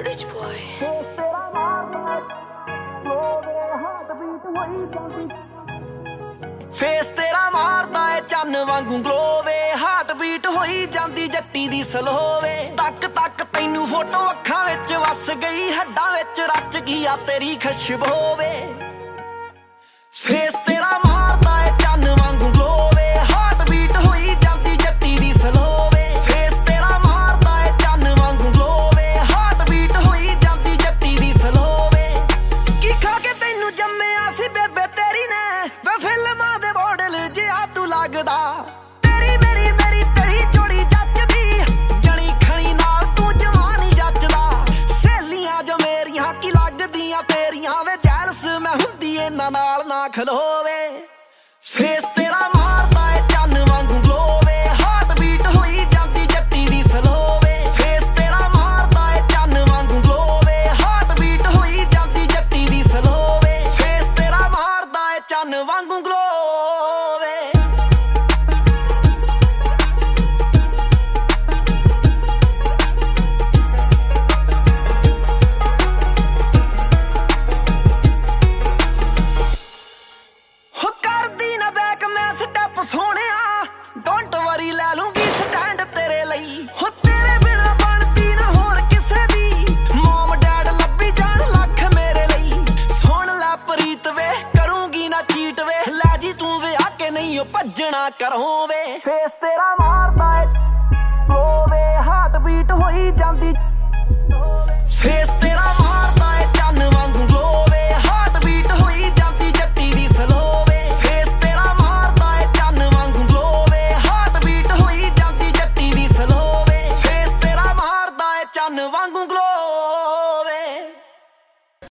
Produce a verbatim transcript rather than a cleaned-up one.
Rich boy. Face ਤੇਰਾ ਮਾਰਦਾ ਏ ਚੰਨ ਵਾਂਗੂ ਗਲੋਵੇ, ਹਾਰਟ ਬੀਟ ਹੋਈ ਜਾਂਦੀ ਜੱਟੀ ਦੀ ਸਲੋਵੇ। ਤੱਕ ਤੱਕ ਤੈਨੂੰ ਫੋਟੋ ਅੱਖਾਂ ਵਿੱਚ ਵਸ ਗਈ, ਹੱਡਾਂ ਵਿੱਚ ਰਚ ਗਈ ਆ ਤੇਰੀ ਖੁਸ਼ਬੂ ਵੇ। ਫੇਸ ਤੇਰਾ ਮਾਰਦਾ ਏ ਚੰਨ ਵਾਂਗੂ ਗਲੋਵੇ, ਹਾਰਟ ਬੀਟ ਹੋਈ ਜਾਂਦੀ ਜੱਟੀ ਦੀ ਸਲੋਵੇ। ਫੇਸ ਤੇਰਾ ਮਾਰਦਾ ਏ ਚੰਨ ਵਾਂਗੂ ਗਲੋਵੇ, ਹਾਰਟ ਬੀਟ ਹੋਈ ਜਾਂਦੀ ਜੱਟੀ ਦੀ ਸਲੋਵੇ। ਕੀ ਖਾ ਕੇ ਤੈਨੂੰ ਜੰਮਿਆ ਸੀ ਬੇਬੇ ਤੇਰੀ ਨੇ, ਵੇ ਫਿਲਮਾਂ ਦੇ ਮਾਡਲ ਜਿਹਾ ਤੂੰ ਲੱਗਦਾ। ਤੇਰੀ ਮੇਰੀ ਮੇਰੀ ਤੇਰੀ ਜੋੜੀ ਜੱਚਦੀ, ਜਣੀ ਖਣੀ ਨਾਲ ਤੂੰ ਜਵਾਨੀ ਜੱਚਦਾ। ਸਹੇਲੀਆਂ ਜੋ ਮੇਰੀਆਂ ਕੀ ਲੱਗਦੀਆਂ ਤੇਰੀਆਂ ਵੇ, ਜੈਲਸ ਮੈਂ ਹੁੰਦੀ ਇਹਨਾਂ ਨਾਲ ਨਾ ਖਲੋਵੇ। ਫੇਸ ਤੇਰਾ ਮਾਰਦਾ ਏ ਚੰਨ ਵਾਂਗੂ ਗਲੋਵੇ, ਹਾਰਟ ਬੀਟ ਹੋਈ ਜਾਂਦੀ ਜੱਟੀ ਦੀ ਸਲੋਵੇ। ਫੇਸ ਤੇਰਾ ਮਾਰਦਾ ਏ ਚੰਨ ਵਾਂਗੂ ਗਲੋਵੇ, ਹਾਰਟ ਬੀਟ ਹੋਈ ਜਾਂਦੀ ਜੱਟੀ ਦੀ ਸਲੋਵੇ। ਫੇਸ ਤੇਰਾ ਮਾਰਦਾ ਏ ਚੰਨ ਵਾਂਗੂ ਗਲੋਵੇ। ਹੋ ਕਰਦੀ ਨਾ ਬੈਕ ਮੈਂ ਸਟੈਪ ਸੋਹਣਿਆ, ਡੋਂਟ ਵਰੀ ਲੈ ਲੂੰਗੀ ਸਟੈਂਡ ਤੇਰੇ ਲਈ। ਹੋ ਤੇਰੇ ਬਿਨਾ ਬਣਦੀ ਨਾ ਹੋਰ ਕਿਸੇ ਦੀ, ਮੋਮ ਡੈਡ ਲੱਭੀ ਜਾਣ ਲੱਖ ਮੇਰੇ ਲਈ। ਸੁਣ ਲੈ ਪ੍ਰੀਤ ਵੇ ਕਰੂੰਗੀ ਨਾ ਚੀਟ ਵੇ, ਲੈ ਜੀ ਤੂੰ ਵਿਆਹ ਕੇ ਨਹੀਂ ਉਹ ਭੱਜਣਾ ਕਰੋਂ ਵੇ। ਫੇਸ ਤੇਰਾ ਮਾਰਦਾ ਏ ਗਲੋਵੇ, ਹਾਰਟ ਬੀਟ ਹੋਈ ਜਾਂਦੀ। ਫੇਸ ਤੇਰਾ ਮਾਰਦਾ ਏ ਚੰਨ ਵਾਂਗੂ ਗਲੋਵੇ, ਹਾਰਟ ਬੀਟ ਹੋਈ ਜਾਂਦੀ ਜੱਟੀ ਦੀ ਸਲੋਵੇ। ਫੇਸ ਤੇਰਾ ਮਾਰਦਾ ਏ ਚੰਨ ਵਾਂਗੂ ਗਲੋਵੇ, ਹਾਰਟ ਬੀਟ ਹੋਈ ਜਾਂਦੀ ਜੱਟੀ ਦੀ ਸਲੋਵੇ। ਫੇਸ ਤੇਰਾ ਮਾਰਦਾ ਏ ਚੰਨ ਵਾਂਗੂ ਗਲੋਵੇ।